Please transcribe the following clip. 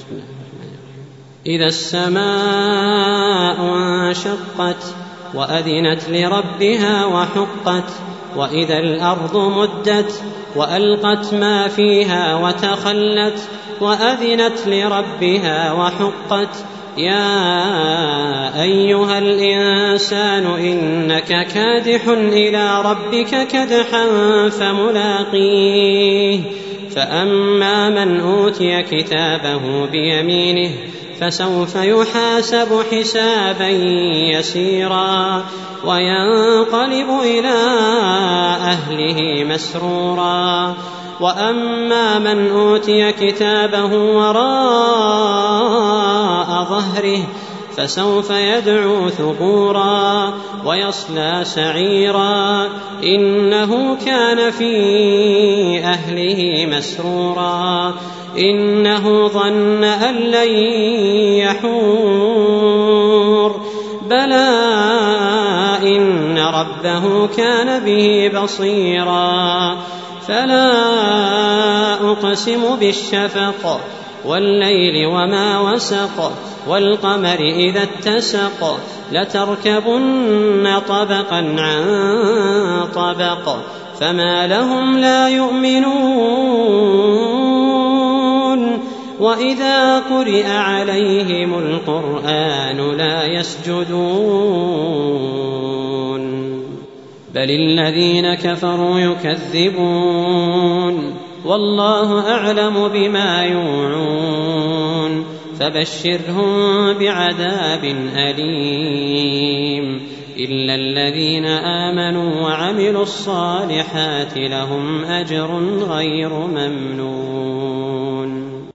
إذا السماء انشقت وأذنت لربها وحقت وإذا الأرض مدت وألقت ما فيها وتخلت وأذنت لربها وحقت يا أيها الإنسان إنك كادح إلى ربك كدحا فملاقيه فأما من أوتي كتابه بيمينه فسوف يحاسب حسابا يسيرا وينقلب إلى أهله مسرورا وأما من أوتي كتابه وراء ظهره فسوف يدعو ثبورا ويصلى سعيرا إنه كان في أهله مسرورا إنه ظن أن لن يحور بلى إن ربه كان به بصيرا فلا أقسم بالشفق والليل وما وسق والقمر إذا اتسق لتركبن طبقا عن طبق فما لهم لا يؤمنون وإذا قرئ عليهم القرآن لا يسجدون بل الذين كفروا يكذبون والله أعلم بما يوعون فبشرهم بعذاب أليم إلا الذين آمنوا وعملوا الصالحات لهم أجر غير ممنون.